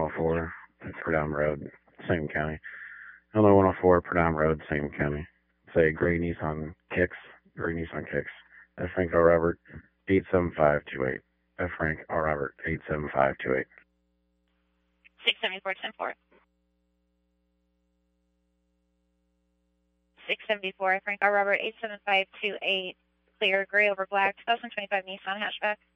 104, Perdam Road, same county. Illinois 104, Perdam Road, same county. Say gray Nissan Kicks, F. Frank R. Robert, 87528. F. Frank R. Robert, 87528. 674-10-4. 674, Frank R. Robert, 87528. Clear, gray over black, 2025 Nissan hatchback.